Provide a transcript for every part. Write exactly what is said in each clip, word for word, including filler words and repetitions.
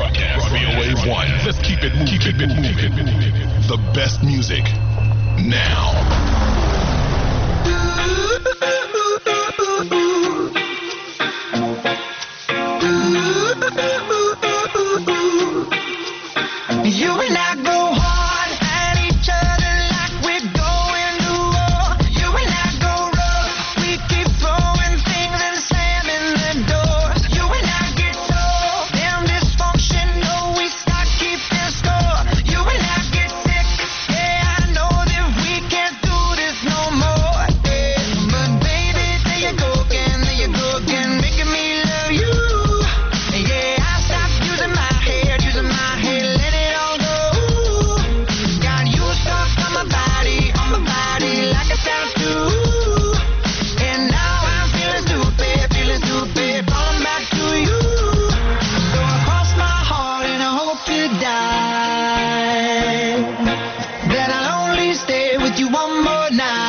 Broadcast. V O A one. Let's keep it moving. Keep it moving. The best music now. You and I go hard at each other like we're going to war. You and I go rough. We keep throwing things and slamming the door. You and I get so damn dysfunctional. We start keeping score. You and I get sick. Yeah, I know that we can't do this no more. Yeah. But baby, there you go again, there you go again, making me love you. Yeah, I stopped using my head, using my head, let it all go. Got you stuck on my body, on my body like a tattoo. And now I'm feeling stupid, feeling stupid, falling back to you. So I cross my heart and I hope to die, that I'll only stay with you one more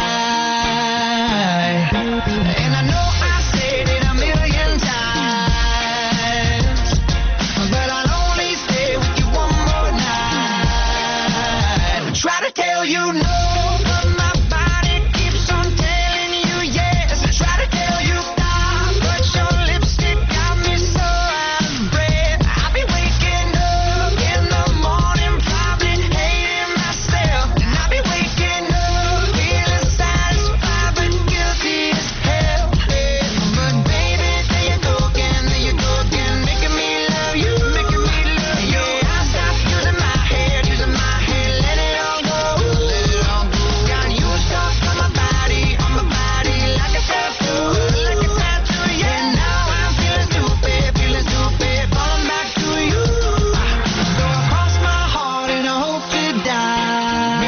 night. And I know I said it a million times, but I'll only stay with you one more night. I try to tell you no, but my body keeps on telling you yes. I try to tell you stop, but your lipstick got me so out of breath. I'll be waking up in the morning, probably hating myself. And I'll be waking up feeling satisfied but guilty as hell. But baby, there you go again, there you go again, making me love you, making me love you. Yeah, I stopped using my head, using my head, let it all go, let it all go. Got you stuck on my body, on my body like a tattoo, like a tattoo. Yeah, now I'm feeling stupid, feeling stupid, falling back to you. So I cross my heart and I hope to die,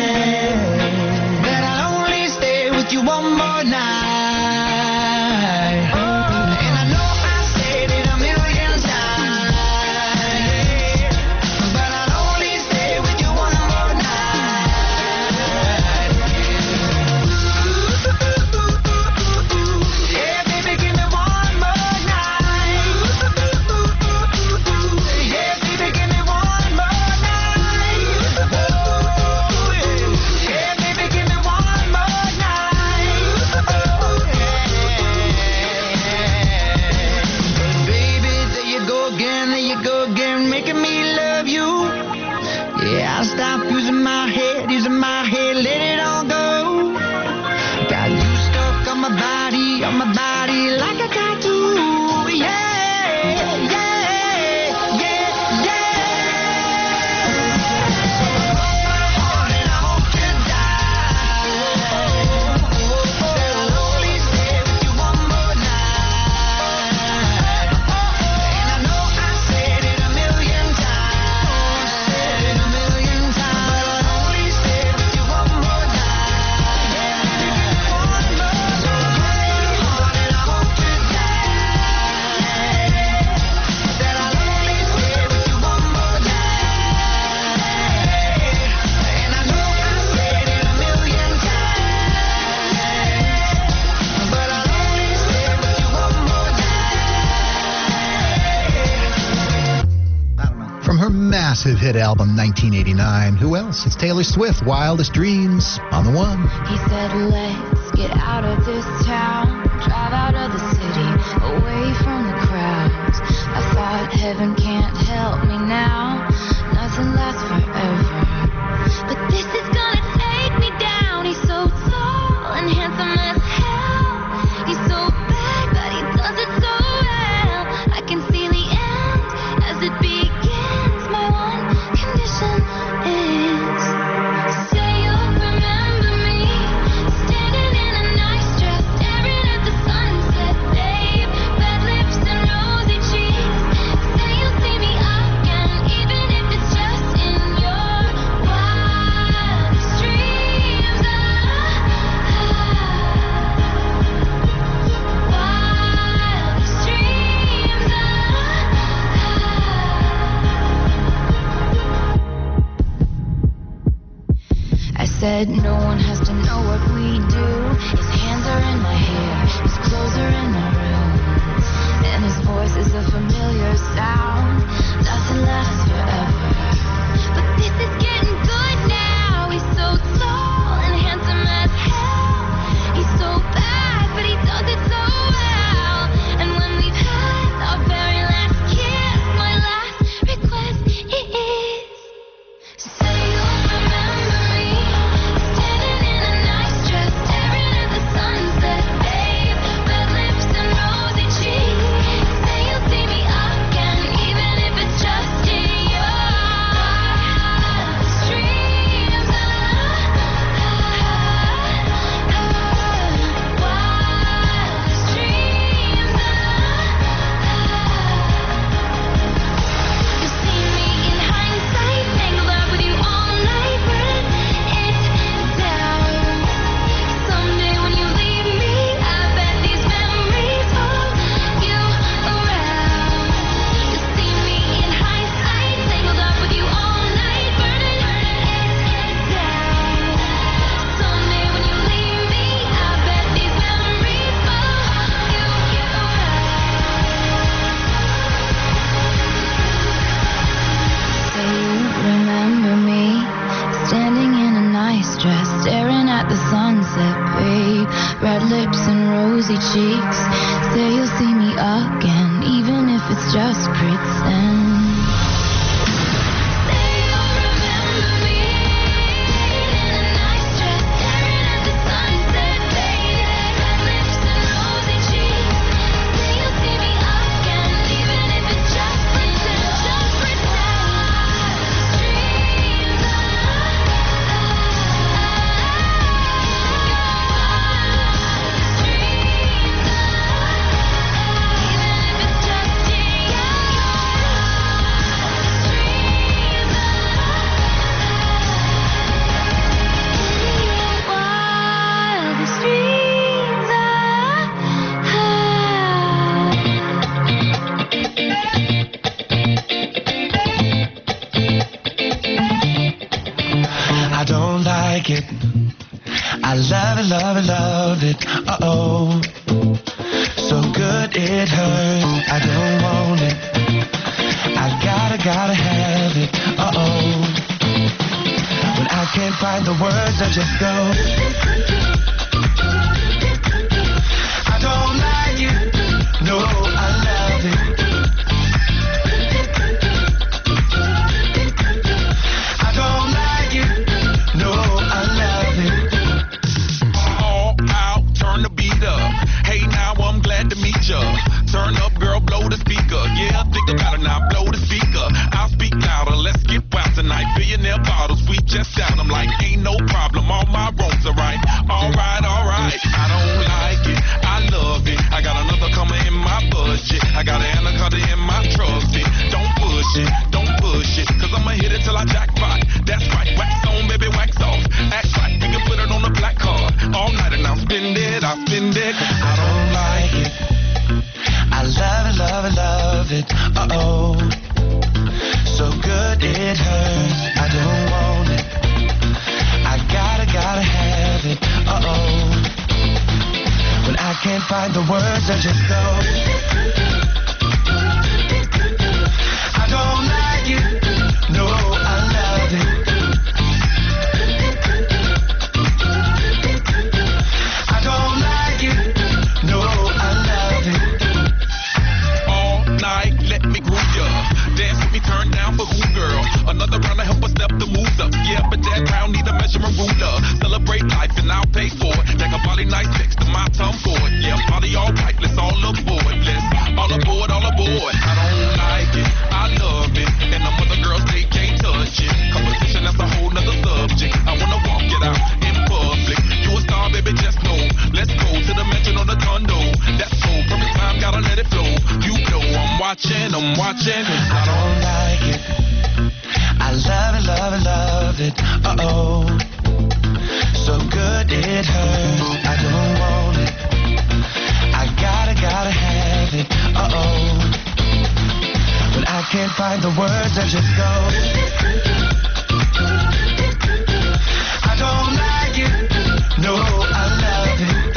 that I'll only stay with you one more night. And I know I said it a million times, but I'll only stay with you one more night. Yeah, baby, give me one more night. Yeah, baby, give me one more night. Yeah, baby, give me one more night. Baby, there you go again, there you go again, making me love you. Yeah, I stopped using my head, using my head, let it all go. Got you stuck on my body, on my body like a tattoo. Yeah, yeah, yeah, yeah. So I cross my heart and I hope to die, that I'll only stay with you one more night. And I know I said it a million times, said it a million times, but I'll only stay with you one more night. Yeah, one more night. Heart and I hope to die, that I'll only stay with you one more night. And I know I said it a million times, but I'll only stay with you one more night. From her massive hit album nineteen eighty-nine, who else? It's Taylor Swift, Wildest Dreams, on the one. He said, let's get out of this town, drive out of the city, away from the crowds. I thought heaven can't help me now, nothing lasts forever. But this is gonna take me down. He's so tall and handsome as hell. He's so bad, but he does it so well. I can see the end as it begins. My one condition is, say you'll remember me, standing in a nice dress, staring at the sunset, babe. Red lips and rosy cheeks. Say you'll see me again, even if it's just in your wildest dreams. Ah, wildest dreams. I said no one has to know what we do. His hands are in my hair, his clothes are in my room, and his voice is a familiar sound. Nothing rosy cheeks. Say you'll see me again, even if it's just pretend. Say you'll remember me in a nice dress, staring at the sunset, baby. Red lips and rosy cheeks. Say you'll see me again, even if it's just pretend, just pretend. Dreams are I don't like it. I love it, love it, love it. Uh-oh. So good it hurts. I don't want it. I gotta, gotta have it. Uh-oh. When I can't find the words, I just go. I don't like it. No, I love it. I don't like it. No, I love it. All out, turn the beat up. Hey, now I'm glad to meet ya. Turn up, girl, blow the speaker. Yeah, think about it now, blow the speaker. I'll speak louder, let's get wild tonight. Billionaire bottles, we just down. I'm like, ain't no problem, all my wrongs are right. Alright, alright, I don't like it, I love it. I got another coming in my budget. I got an anaconda in my trusty. Don't push it, don't push it, cause I'ma hit it till I jackpot. That's right, wax on, baby, wax off. Act right, we can put it on the black card. All night and I'll spend it, I'll spend it. I don't like it. I love it, love it, love it. Uh-oh. So good it hurts. I don't want it. I gotta, gotta have it. Uh-oh. When I can't find the words, I just go. I don't like it. No, I love it. I don't like it. No, I love it. All night, let me groove ya. Dance with me, turn down for who, girl? Another round to help us step the moves up. Yeah, but that round need a measurement ruler. Celebrate life and I'll pay for it. Take a body nice next to my tongue for it. Yeah, body all right, let's all aboard. Let's all aboard, all aboard. I don't like it, I love it. And the other girls, they can't touch it. Competition, that's a whole nother subject. I wanna walk it out in public. You a star, baby, just know. Let's go to the mansion or the condo. That's so perfect time, gotta let it flow. You know I'm watching, I'm watching. I don't like it. I love it, love it, love it. Uh-oh. So good it hurts. I don't want it. I gotta, gotta have it. Uh-oh. When I can't find the words, I just go. I don't like it. No, I love it.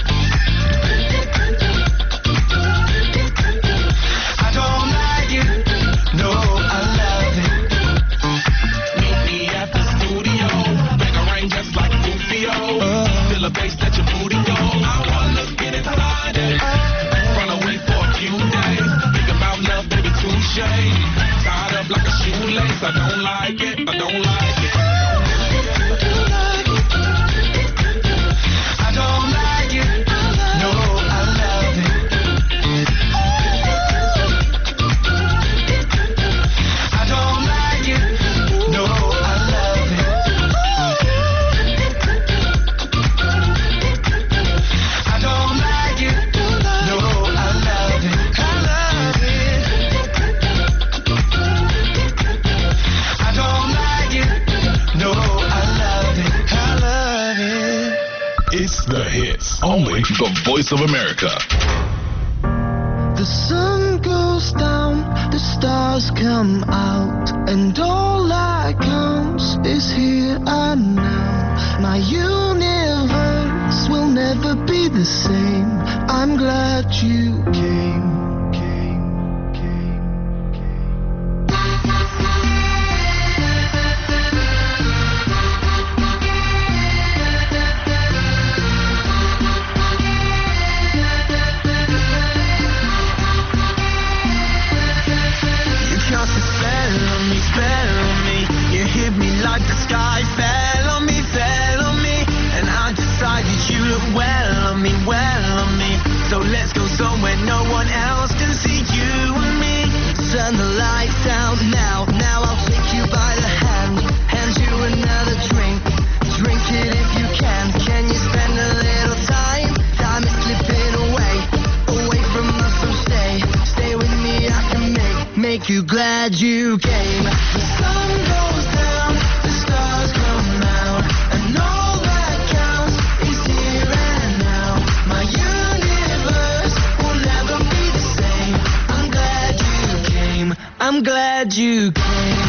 I don't like it. No, I love it. Meet me at the studio. Make a rain just like Rufio. Feel a bass, let your booty go. I wanna get inside it. Run away for a few days. Think about love, baby, touche. Tied up like a shoelace. I don't like it, I don't like it. I don't like it. No, I love it. I don't like it. No, I love it. I don't like it. No, I love it. I love it. I don't like it. No, I love it. I love it. It's the hits, only the Voice of America. The sun goes down, the stars come out, and all that counts is here and now. My universe will never be the same. I'm glad you came. came, came, came. make you glad you came. The sun goes down, the stars come out, and all that counts is here and now. My universe will never be the same. I'm glad you came. I'm glad you came.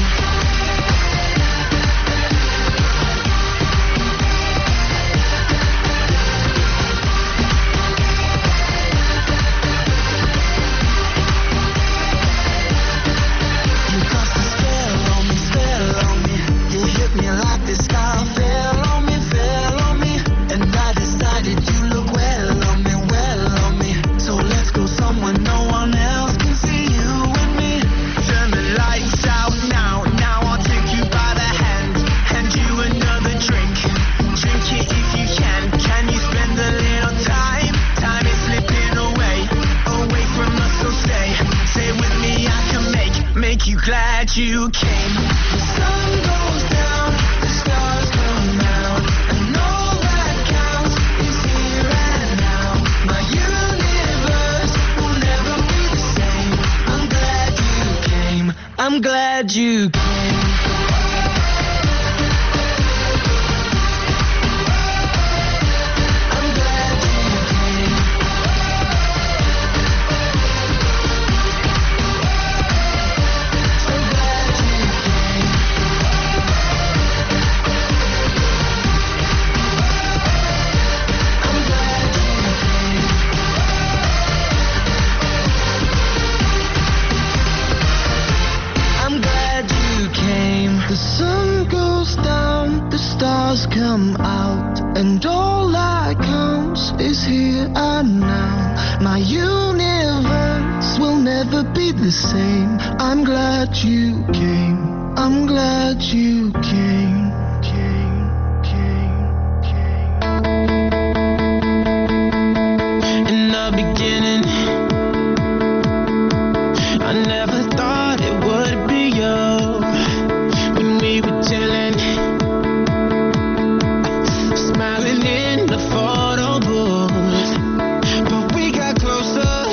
You came. The sun goes down, the stars come out, and all that counts is here and now. My universe will never be the same. I'm glad you came. I'm glad you came. Come out, and all that counts is here and now. My universe will never be the same. I'm glad you came. I'm glad you came. Came, came, came. In the beginning, I never thought it would be you. When we were chilling, in the photo booth, but we got closer,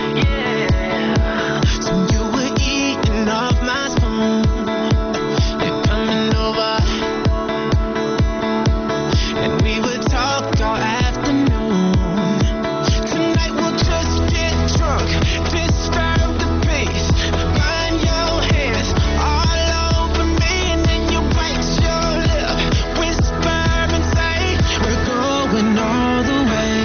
yeah. So you were eating off my spoon, you're coming over, and we would talk all afternoon. Tonight we'll just get drunk, disturb the peace, find your hands all over me, and then you bite your lip, whisper and say we're going all the way.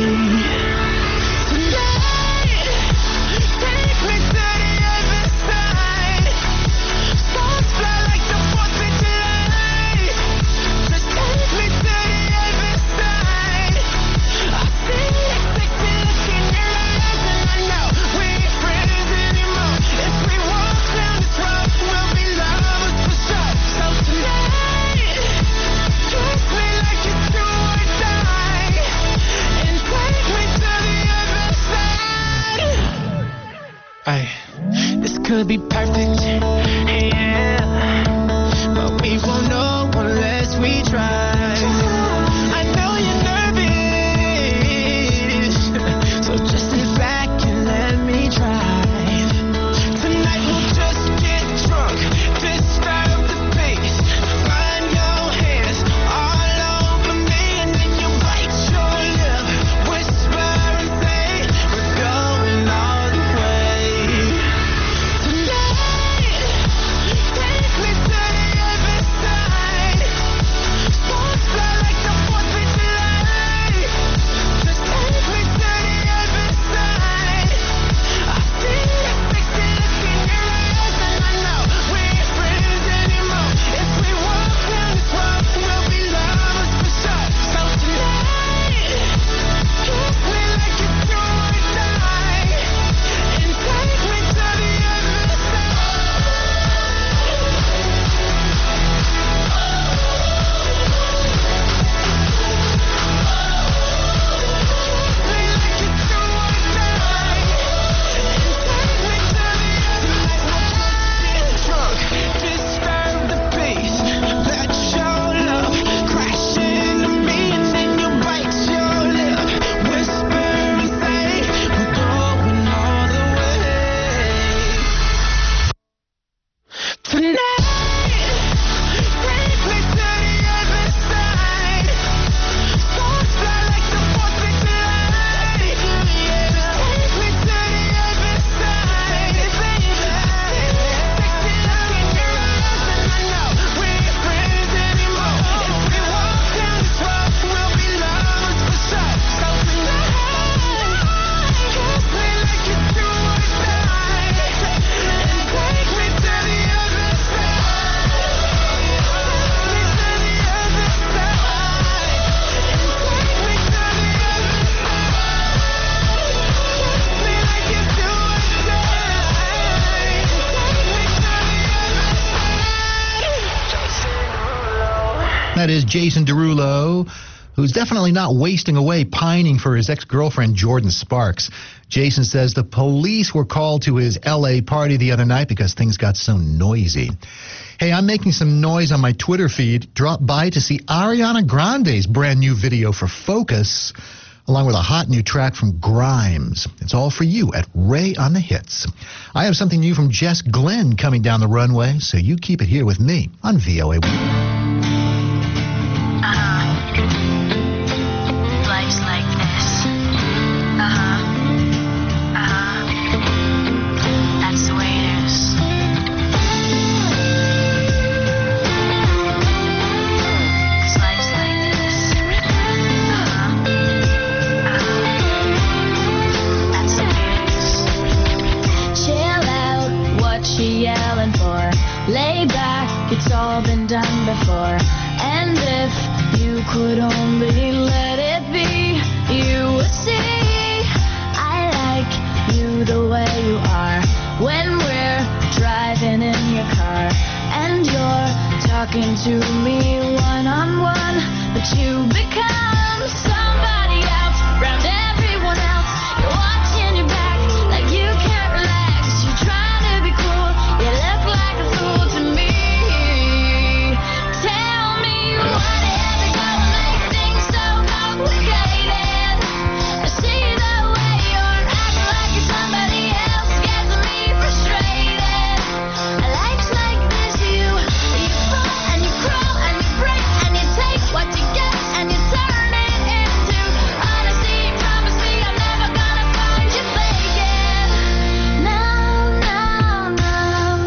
Tonight, take me to the other side. Stars fly like the fourth of July. Just take me to the other side. I see the sexy look in your eyes, and I know we ain't friends anymore. If we walk down this road, we'll be lovers for sure. So tonight, kiss me like it's do or die, and take me to the other side. Ay, this could be perfect, yeah, but we won't know unless we try. I know you're nervous, so just sit back and let me drive. Tonight we'll just get drunk, disturb the peace, find your hands all over me, and then you bite your lip, whisper and say we're going all the way. Tonight, take me to the other side. Stars that is Jason Derulo, who's definitely not wasting away pining for his ex-girlfriend, Jordan Sparks. Jason says the police were called to his L A party the other night because things got so noisy. Hey, I'm making some noise on my Twitter feed. Drop by to see Ariana Grande's brand new video for Focus, along with a hot new track from Grimes. It's all for you at Ray on the Hits. I have something new from Jess Glynn coming down the runway, so you keep it here with me on V O A. Lay back, it's all been done before. And if you could only let it be, you would see I like you the way you are. When we're driving in your car and you're talking to me one-on-one, but you become somebody else around everyone else. You're watching your back like you can't relax. You're trying to be cool, you look like a fool to me. Tell me what is it gonna make things so complicated? I see the way you're acting like you're somebody else, gets me frustrated. I likes like this, you, you fall and you crawl and you break and you take what you get and you turn it into honesty. Promise me I'm never gonna find you faking. No, no, no.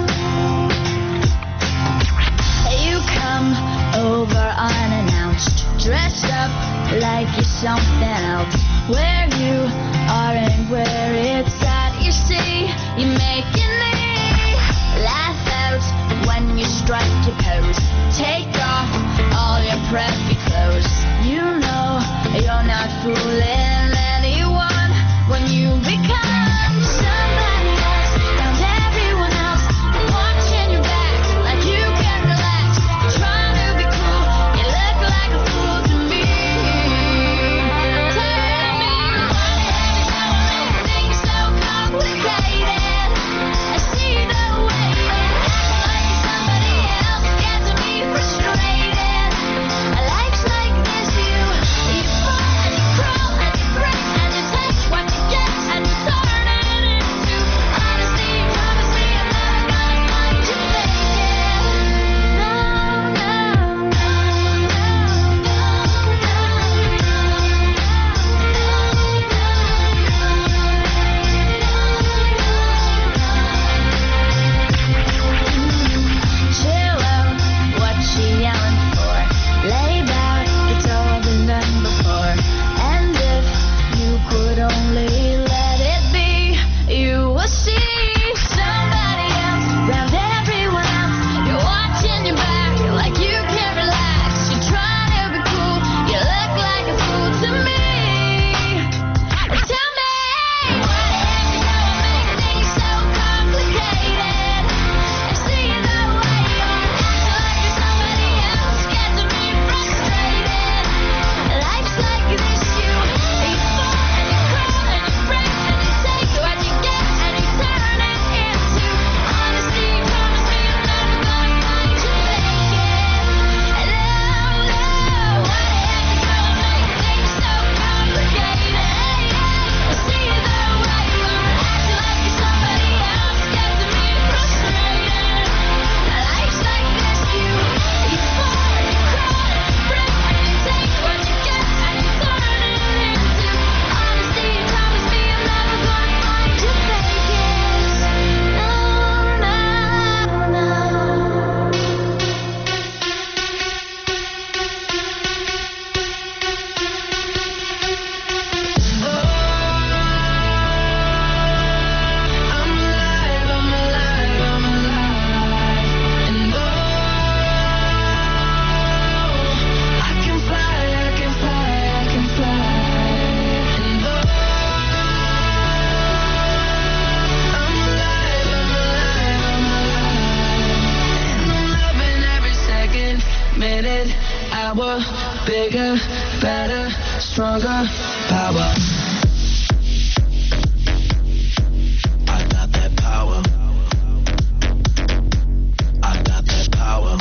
You come over unannounced, dressed up like you're something else. Where you are and where it's at, you see, you're making me laugh out when you strike your pose. Take off all your preppy clothes. You know you're not fooling anyone when you become somebody else around everyone else. You're watching your back like you can't relax. You're trying to be cool, you look like a fool to me. Tell me Power, bigger, better, stronger, power. I got that power. I got that power.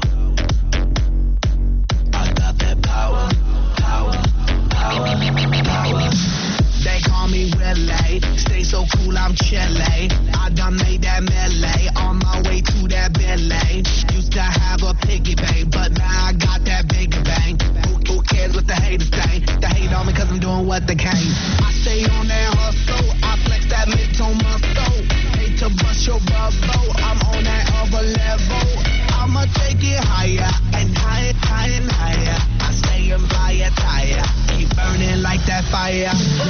I got that power. Power, power, power. They call me Willie. Stay so cool, I'm chilly. I done made that melee on my way to that Billy. Used to have a piggy bank, but now I got that bigger bang. Who, who cares what the haters think? They hate on me cause I'm doing what they can. I stay on that hustle. I flex that mid-tone muscle. Hate to bust your bubble. I'm on that other level. I'ma take it higher and higher, higher and higher. I stay in fire tire. Keep burning like that fire.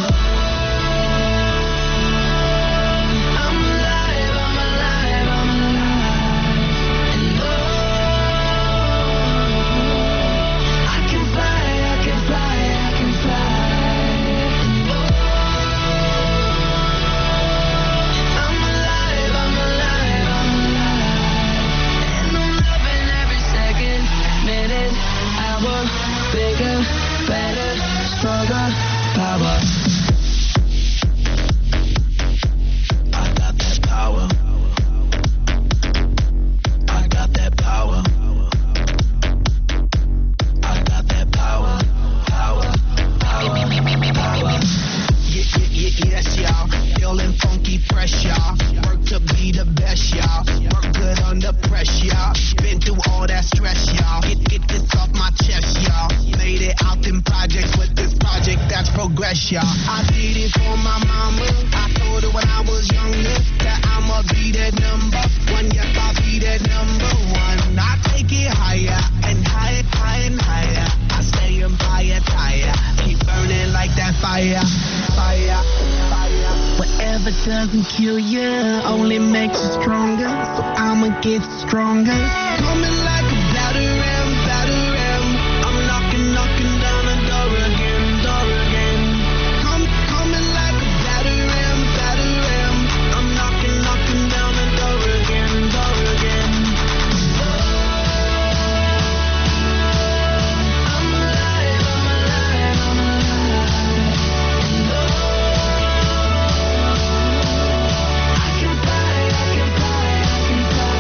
Bigger, better, stronger, power. I got that power. I got that power. I got that power. Power, power, power. Yeah, yeah, yeah, yes, y'all. Feeling funky, fresh, y'all. Work to be the best, y'all. Work good under pressure, y'all. Been through all that stress, y'all. Get, get this off my chest, y'all. Made it out in projects with this project that's progress, y'all. I did it for my mama. I told her when I was younger that I'ma be that number one. Yes, I'll be that number one. I take it higher and higher, higher and higher. I stay in fire tire. Keep burning like that fire, fire, fire. Whatever doesn't kill you only makes you stronger. So I'ma get stronger. Coming like a batter ram, batter ram. I'm knocking, knocking down the door again, door again. Come, coming like a batter ram, batter ram. I'm knocking, knocking down the door again, door again. I'm alive, I'm alive, I'm alive. And oh, I can fly, I can fly, I can fly.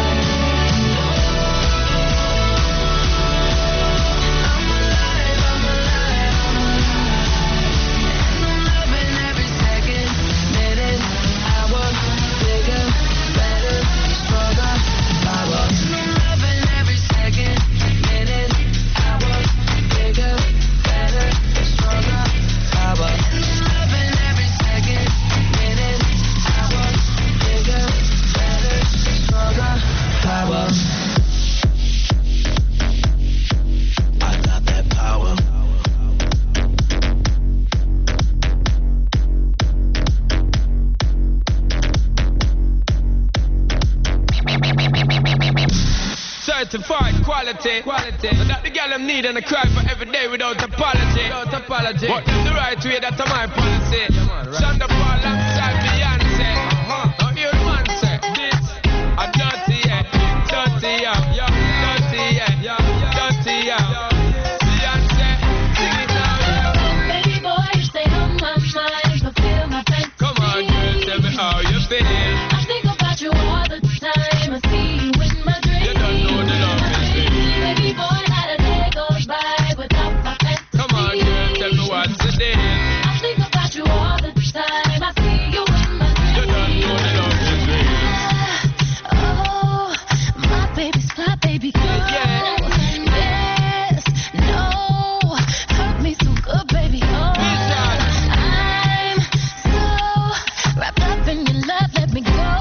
I'm alive, I'm alive, I'm alive. And I'm loving every second, minute, hour, bigger, better, stronger, power. And I'm loving every second, minute, hour, bigger, better, stronger, power. And I'm loving every second, minute, hour, bigger, better, stronger, power. I got that power. Certified quality, quality. So that the girl them need and I cry for every day without apology. Without apology. But in the right way, that's my policy. Shonda Paul alongside Beyonce. Uh-huh. Now hear the man say, this a dirty yeah, dirty yeah, yeah, dirty yeah, yeah, dirty yeah. Beyonce, sing it now, yeah. Baby boy, you stay on my mind, fulfill my fantasy. Come on, girl, tell me how you feel. I think about you all the time. I see you in my dreams. You don't know the love is real. Baby boy, not a day goes by without my fantasy. Come on, girl, tell me what's the deal. I think about you all the time. I see you in my You don't dreams. know the love is real. Oh, my baby's fly, baby girl. Yeah. Yes, no, hurt me so good, baby. Oh, Listen. I'm so wrapped up in your love. Let me go.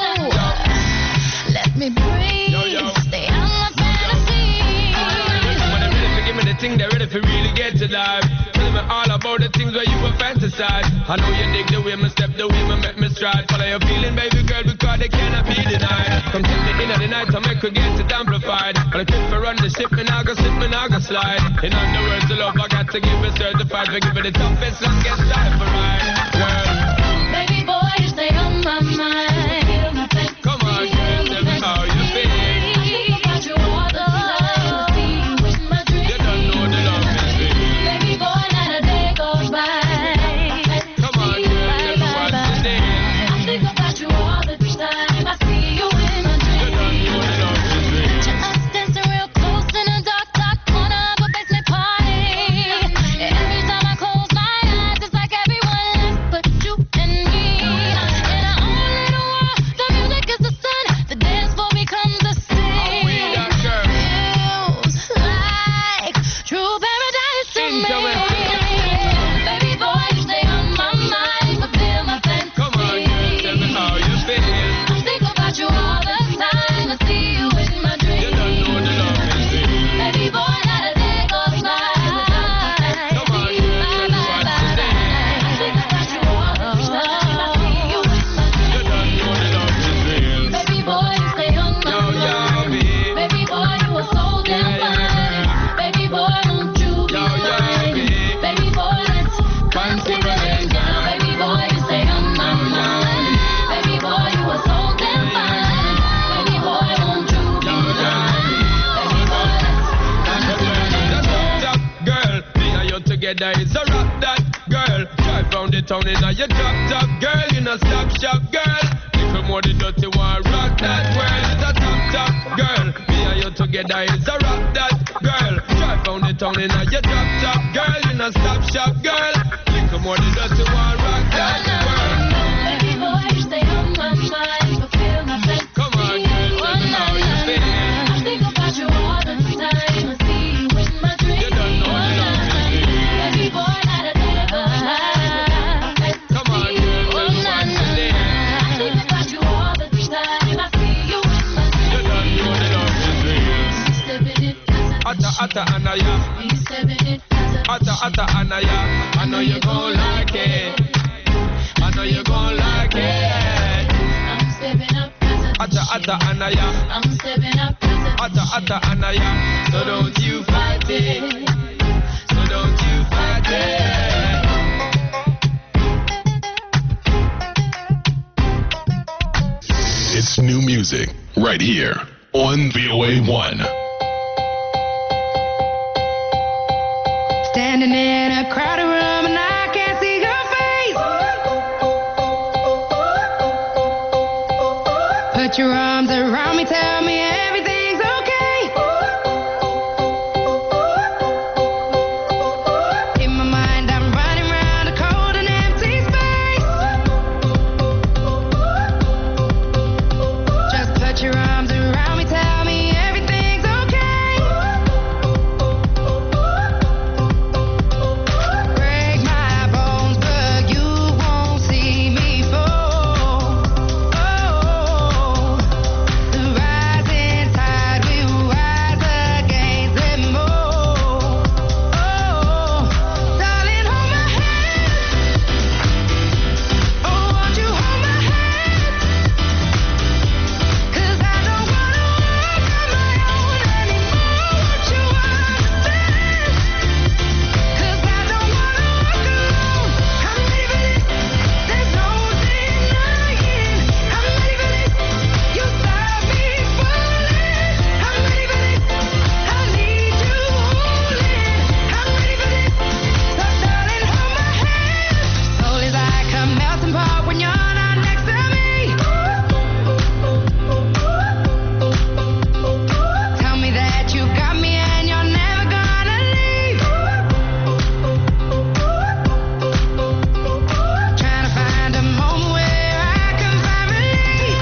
Let me breathe. Yo, yo. Stay on my fantasy. When they're ready to give me the thing, they're ready to really get to life. Tell me all about the things where you were fantasize. I know you dig the way me step, the way me make me stride. Follow your feeling, baby girl, because they cannot be denied. Come take me in at the night to make her get it amplified. On a trip for run the ship, me now go slip, me now go slide. In other words, the love I got to give it certified. For give it the toughest, longest time for ride. Girl, Baby boy, you stay on my mind. Feel my fantasy. come on, girl, tell me how you feel. I think about you all the time. I see you in my dreams. You don't town in a your drop top girl, you know stop shop girl. Little more the dirty one, rock that world. It's a top top girl. Me and you together is a rock that girl. Drive down the town in a your drop top girl, you know stop shop girl. Little more the dirty one, rock that world. Baby boy, you stay on my mind, fulfill my fantasy. Come on, girl, tell me how you feel. I think about you all the time. I see you in my dreams. You don't know the love you feel. Baby boy, not a day of my life. Come on, girl, tell me what you feel. I think about you all the time. I see you in my You don't know the love you feel. dreams. Stepping it as a Atta atta anaya, we stepping it as a atta atta anaya. I know you gon' like it. I know you gon' like it. I'm stepping up as a Atta atta anaya, I'm stepping up as a atta atta anaya. So don't you fight it. So don't you fight it. It's new music right here on V O A one. Standing in a crowded room and I can't see your face. Put your arms around me, tell me everything's okay. In my mind, I'm running around a cold and empty space. Just put your arms around me, tell me everything's okay. Break my bones, but you won't see me fall. Oh, the rising tide will rise against them all. Oh, darling, hold my hand. Oh, won't you hold my hand? 'Cause I don't wanna walk on my own anymore. Won't you understand? 'Cause I don't wanna walk alone. I'm leaving it. There's no denying. I'm leaving it. You stop me falling. I'm leaving it. I need you holding. I'm leaving it. So darling, hold my hand. Soul is like a melting pot when you're not next to me. Tell me that you got me and you're never gonna leave. Trying to find a moment where I can find relief.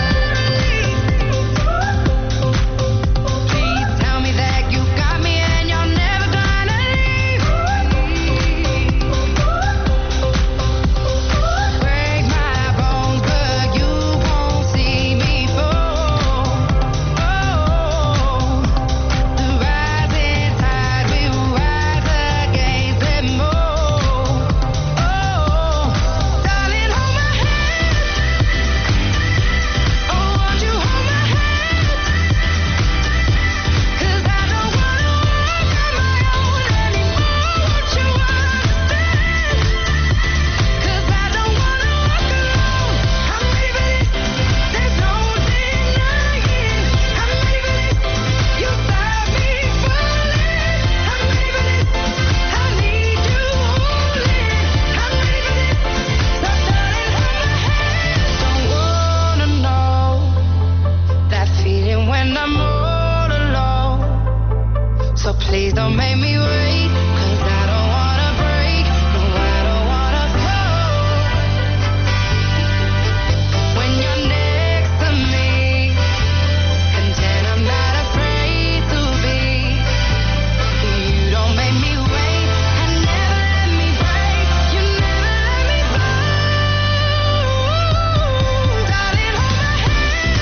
Please tell me that you got me and you're never gonna leave. Break my bones, but you won't see me fall. Oh, the rising tide will rise against them all. Oh, darling, hold my hand. Oh, won't you hold my hand? 'Cause I don't wanna walk on my own anymore. Won't you understand? 'Cause I don't wanna walk alone. I'm leaving it. There's no denying. I'm leaving it. You stop me falling. I'm leaving it. I need you holding. I'm leaving it. So darling, hold my hand. Don't wanna know that feeling when I'm all alone. So please don't make me wait, 'cause I don't wanna break. No, I don't wanna fall. When you're next to me, content I'm not afraid to be. You don't make me wait, and never let me break. You never let me fall. Darling, hold my hand.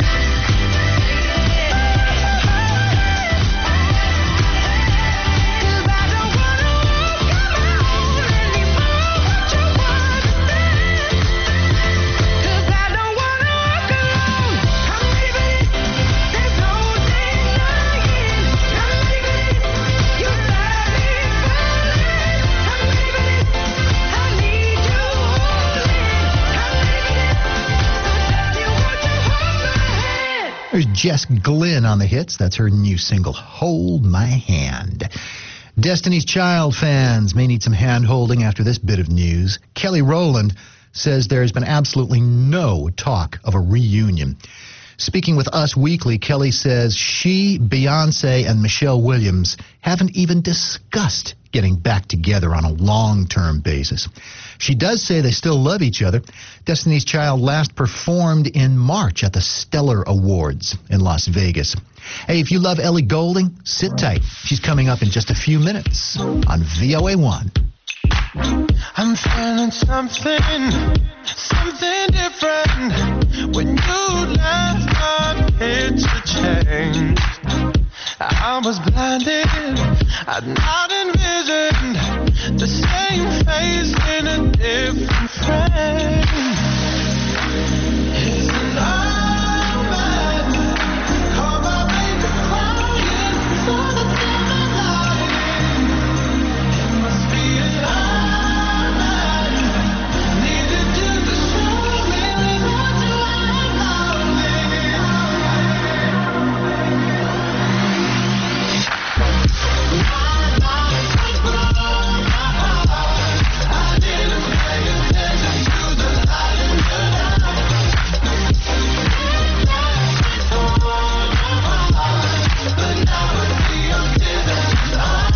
'Cause I don't wanna walk on my own anymore. Won't you understand? 'Cause I don't wanna walk alone. I'm leaving it. There's no denying. I'm leaving it. You stop me falling. I'm leaving it. I need you holding. I'm leaving it. So darling, won't you hold my hand? There's Jess Glynn on the hits. That's her new single, Hold My Hand. Destiny's Child fans may need some hand-holding after this bit of news. Kelly Rowland says there has been absolutely no talk of a reunion. Speaking with Us Weekly, Kelly says she, Beyonce, and Michelle Williams haven't even discussed getting back together on a long-term basis. She does say they still love each other. Destiny's Child last performed in March at the Stellar Awards in Las Vegas. Hey, if you love Ellie Goulding, sit tight. She's coming up in just a few minutes on V O A one. I'm feeling something, something different. When you left, my picture changed. I was blinded, I'd not envisioned the same face in a different frame. It's an omen, call my baby crying for the devil lying. It must be an omen, needed you to show me what you are lonely. I didn't pay attention to the light in your eyes. But now I see I'm living in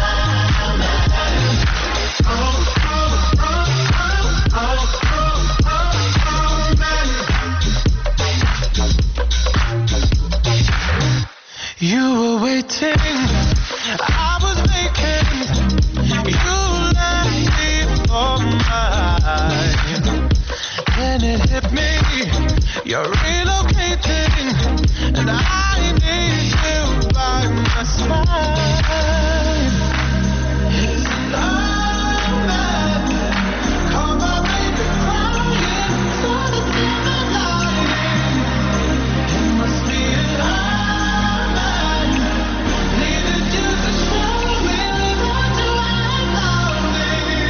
you were waiting, I was making, you left me for mine. Then it hit me, you're relocating, and I need you by my side. It's an omen, call my baby crying for the devil lying. It must be an omen, needed you to show me what you are lonely.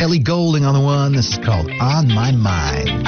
Ellie Goulding on the one. This is called On My Mind.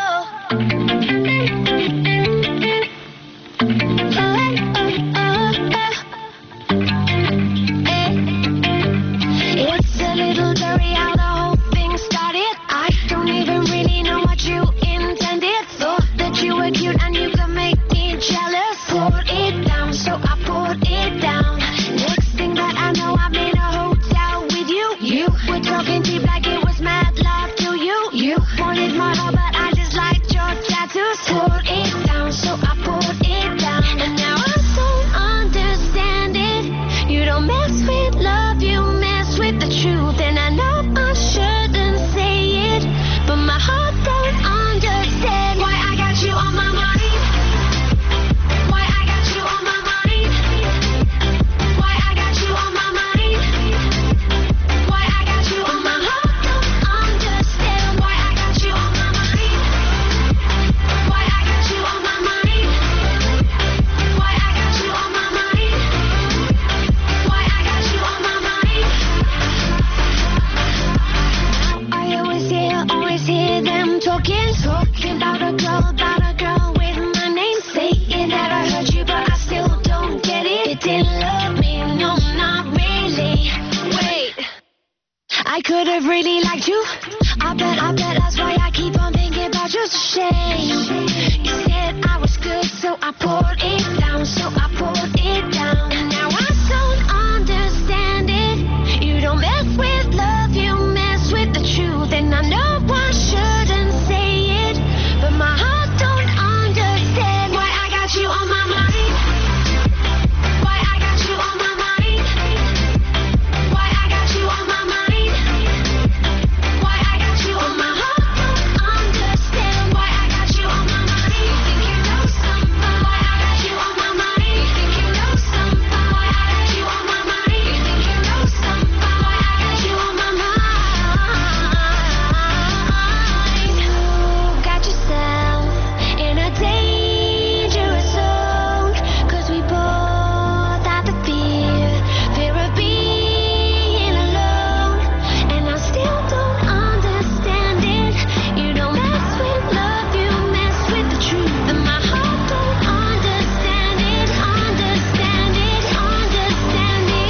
It's a little blurry how the whole thing started. I don't even really know what you intended. Thought that you were cute and you could make me jealous. Put it down, so I put it down. Next thing that I know, I'm in a hotel with you. You were talking deep like it was mad love to you. You wanted my heart, but I just liked your tattoos. Put it down, so I put it down. And now I don't understand it. You don't mess with love, you mess with the truth. And I know I shouldn't say it, but my heart don't understand why I got you on my mind. Why I got you on my mind. Why I got you on my mind. Why I got you on my heart don't understand why I got you on my mind. Why I got you on my mind. Why I got you on my mind. Why I got you on my mind. I always hear, always hear them talking, talking about a girl, about a girl with my name, saying that I hurt you, but I still don't get it. It didn't love me, no, not really. Wait, I could have really liked you. I bet, I bet that's why I keep on thinking about you. It's a shame. You said I was good, so I poured it down, so I poured it down. And now I don't understand it. You don't mess with love, you mess with the truth. And I know I shouldn't say it, but my heart don't understand why I got you on my mind. Why I got you on my mind. Why I got you on my mind. Why I got you on my heart don't understand why I got you on my mind. You think you know something? Why I got you on my mind. You think you know something? Why I got you on my mind. You think you know something? Why I got you on my mind. You got yourself in a dangerous zone, 'cause we both have the fear, fear of being alone. And I still don't understand it. You don't mess with love, you mess with the truth. And my heart don't understand it, understand it, understand it.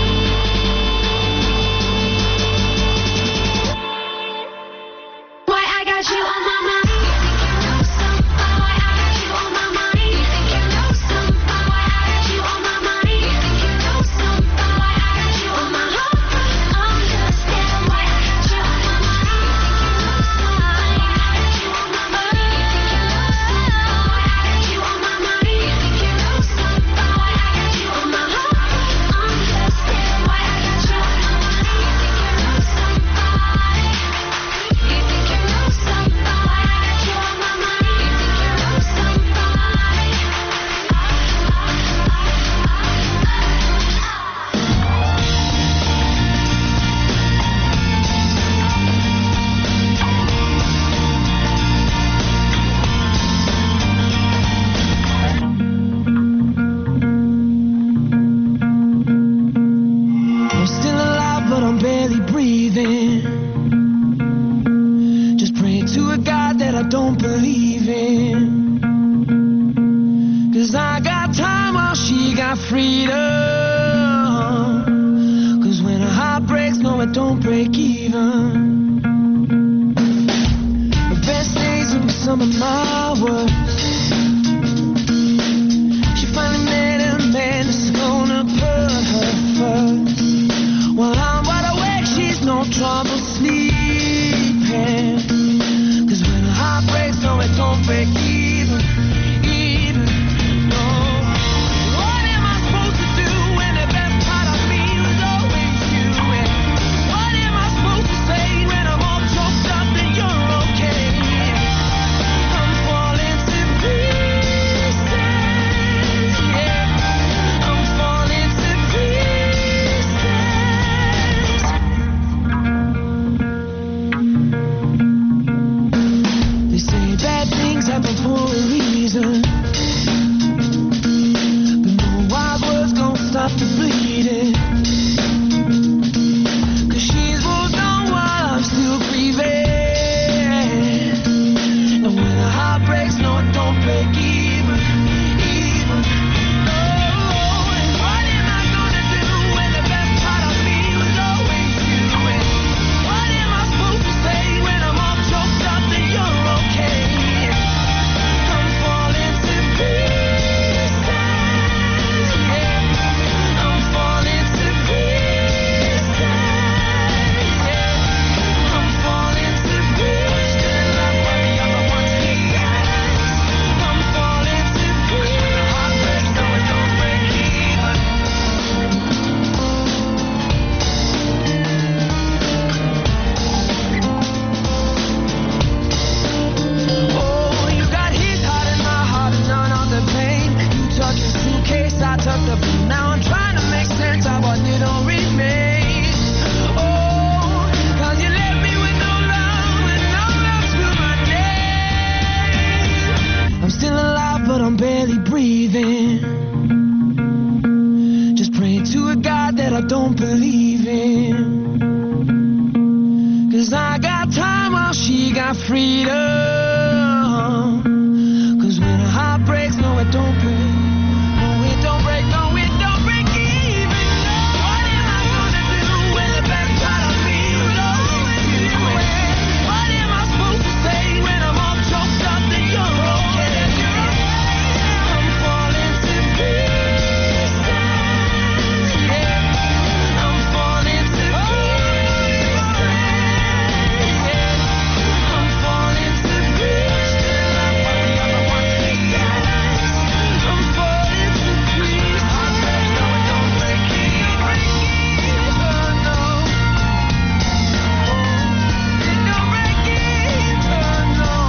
Why I got you on my mind. You think you know something? Why I got you on my mind. You think you know something? Why I got you on my mind. You think you know something? Why I got you on my heart don't understand why I got you on my mind. You think you know something? Why I got you on my mind. You think you know something? Why I got you on my mind. You think you know something? Why I got you on my heart don't understand why I got you on my mind. You think you know something? You think you know something? Why I got you on my mind. You think you know something? I'm still alive, but I'm barely breathing. Just praying to a God that I don't believe in. 'Cause I got time while she got freedom. 'Cause when a heart breaks, no, it don't break even. The best days will be some of my worst. She finally met a man that's gonna put her first. While I'm wide awake, she's no trouble sleeping. 'Cause when a heart breaks, no, it don't break even, even, no. What am I supposed to do when the best part of me was always you? And what am I supposed to say when I'm all choked up and you're okay? I'm falling to pieces, yeah. I'm falling to pieces. They say bad things happen the heart breaks, no, it don't break even, even. Oh, and what am I gonna do when the best part of me was always you? And what am I supposed to say when I'm all choked up that you're okay? I'm falling to pieces, yeah. I'm falling to pieces, yeah. I'm falling to pieces. Still love what the other ones did. I'm falling to pieces. The heart breaks, no, it don't break even. Oh, you got his heart and my heart and none of the pain. You took your suitcase, I took the blame. Now I'm trying to make sense of what little remains. Oh, 'cause you left me with no love and no love to my name. I'm still alive, but I'm barely breathing. Just praying to a God that I don't believe in. 'Cause I got time while she got freedom. 'Cause when a heart breaks, no, it don't break. No, it don't break, no, it don't break even. What am I gonna do when the best part of me will always be you? What am I supposed to say when I'm all choked up that you're okay? I'm falling to pieces, yeah. I'm falling to pieces, yeah. I'm falling to pieces. Still love what the other ones did. I'm falling to pieces. Heart breaks, no, it don't break even. Oh, no. It don't break even. Oh, no.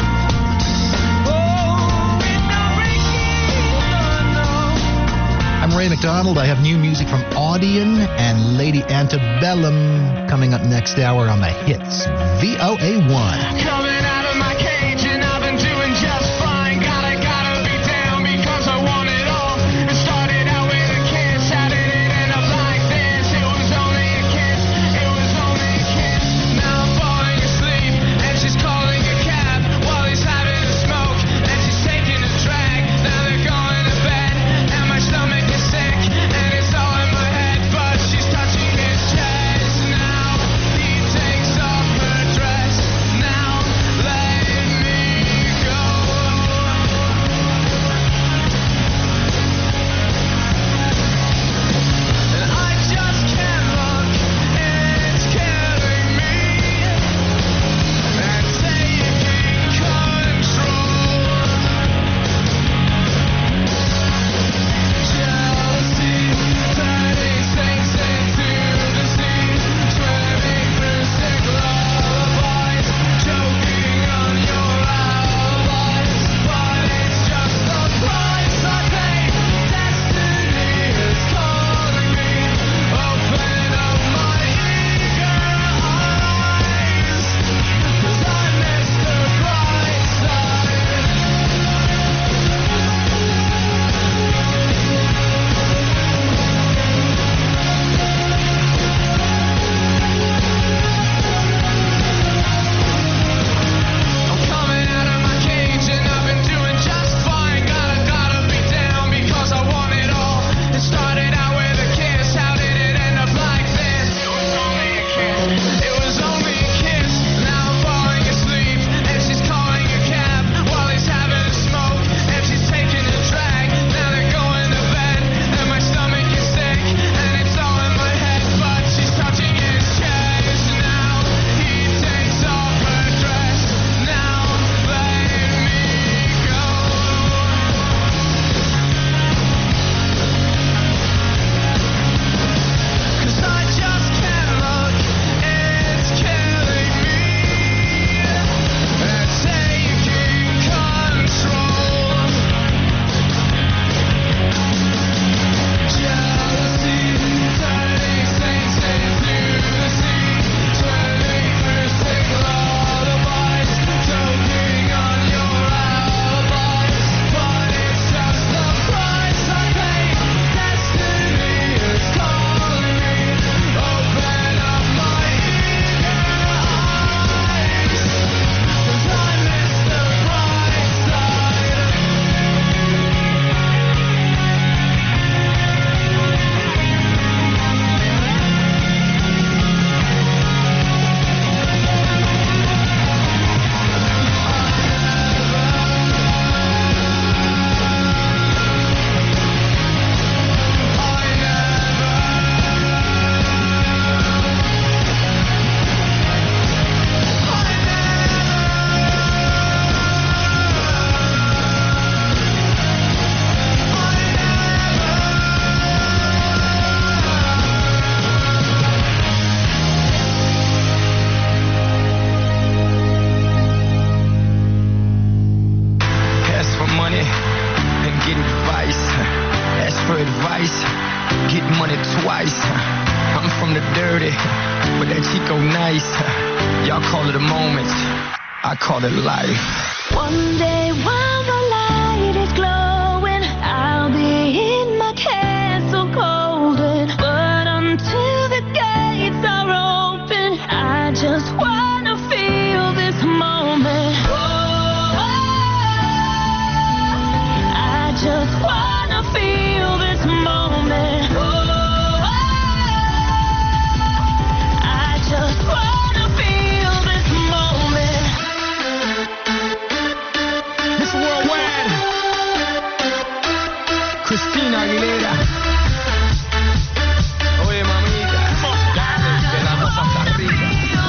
Oh, it don't break even. Oh, no. I'm Ray McDonald. I have new music from Audion and Lady Antebellum coming up next hour on the hits. V O A one. Coming out of my cage and I've been doing just fine. Gotta, gotta be down because I want it all. It started out with a kiss. How did it end up like this? It was only a kiss. It was only a kiss. Now I'm falling asleep and she's calling a cab while he's having a smoke and she's taking a drag. Now they're going to bed and my stomach is sick and it's all in my head, but she's touching his chest. Now he takes off her dress. Now let getting advice. Ask for advice, get money twice. I'm from the dirty, but that Chico nice. Y'all call it a moment, I call it life. One day while the light is glowing, I'll be in my castle golden. But until the gates are open, I just wanna feel this moment. Oh, I just wanna feel this moment. Oh, I just wanna feel this moment. Miss Worldwide, Christina Aguilera. Oye, mamita, dale, que la cosa está rica.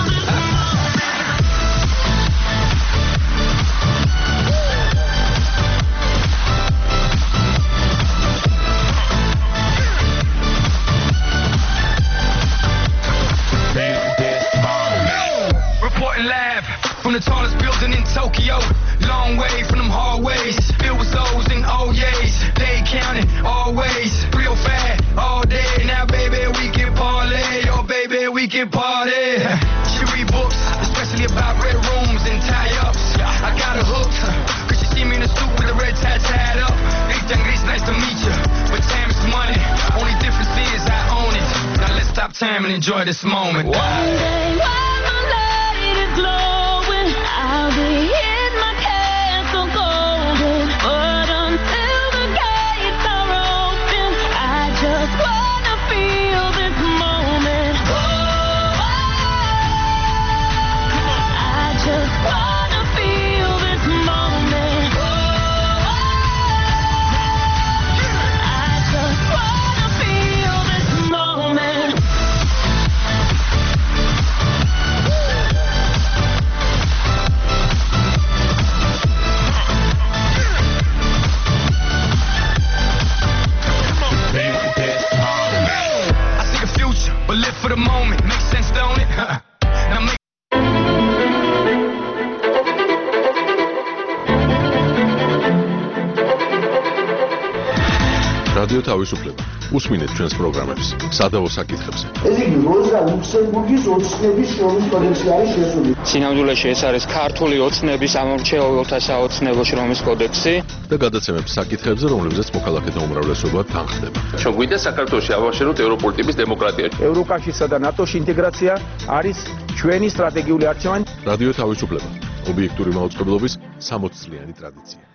Reporting live from the tallest building in Tokyo. Long way from them hallways, filled with O's and O's. They counting always, real fat all day. Now, baby, we can parlay. Oh, baby, we can party. She read books, especially about red rooms and tie-ups. I got her hooked, cause she see me in a suit with a red tie tied up. Rita Gris, nice to meet you, but time is money. Only difference is I own it. Now let's stop time and enjoy this moment. One day while the light is glowing, I'll be in my castle golden. But until the gates are open, I just wanna feel this moment. Oh, I just wanna feel this moment. Oh, I just wanna feel this moment. I see the future, but live for the moment. Makes sense, don't it? Now make რადიო თავისუფლება. უსმინეთ ჩვენს პროგრამებს. სადავო საკითხებზე. ეს იგი როზა ლუქსემბურგის ოცნების შრომის კოდექსი არის შესული. სინამდვილეში ეს არის ქართული ოცნების ამორჩეულთა საოცნებო შრომის კოდექსი და გადაცემებს საკითხებზე, რომლებზეც მოქალაქეთა უმრავლესობა თანხდება. ჩვენ გვინდა საქართველოში ავაშენოთ ევროპული ტიპის დემოკრატია. ევროკავშირსა და ნატოში ინტეგრაცია არის ჩვენი სტრატეგიული არჩევანი. რადიო თავისუფლება. ობიექტური მაუწყებლობის სამოცწლიანი ტრადიცია.